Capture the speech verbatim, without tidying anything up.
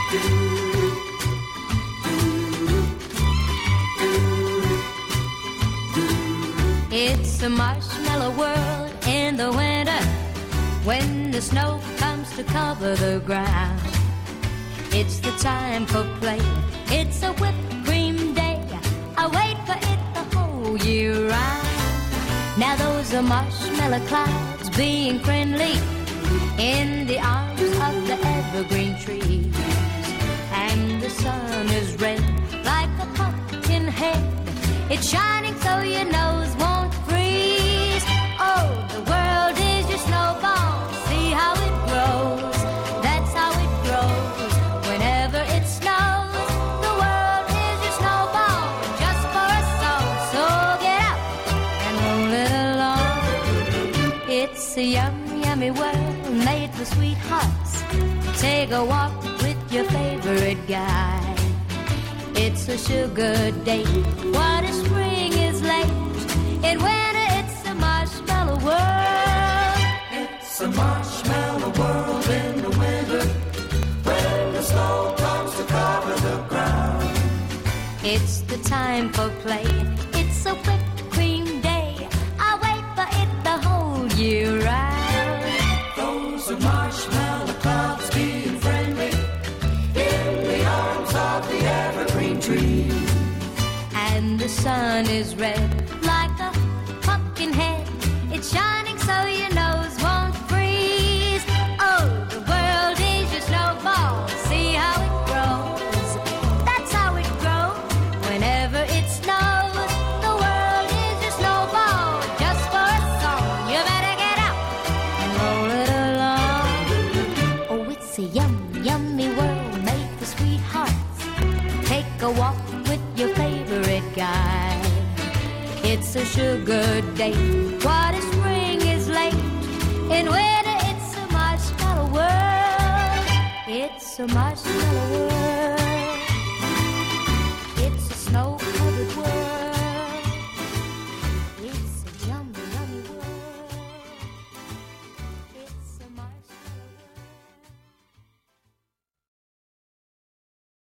It's a marshmallow world in the winter when the snow comes to cover the ground. It's the time for play. It's a whipped cream day. I wait for it the whole year round. Now those are marshmallow clouds being friendly in the arms of the evergreen trees. And the sun is red like a pumpkin head. It's shining so your nose won't freeze. Oh, the world is your snowball. See how it grows. That's how it grows. Whenever it snows, the world is your snowball. Just for a song, so get out and roll it along. It's a yum, yummy world made for sweethearts. Take a walk with your favorite guy. It's a sugar day. What if spring is late? In winter, it's a marshmallow world. It's a marshmallow world in the winter when the snow comes to cover the ground. It's the time for play. It's a whipped cream day. I wait for it the whole year round. Those are marshmallow clouds being friendly in the arms of the evergreen tree. And the sun is red like a pumpkin head. It's shining so your nose won't freeze. Oh, the world is your snowball. See how it grows. That's how it grows. Whenever it snows, the world is your snowball. Just for a song, you better get out and roll it along. Oh, it's a yum, yummy world made for sweethearts. Take a walk with your favorite guy. It's a sugar day. What if spring is late? In winter, it's a marshmallow world. It's a marshmallow world.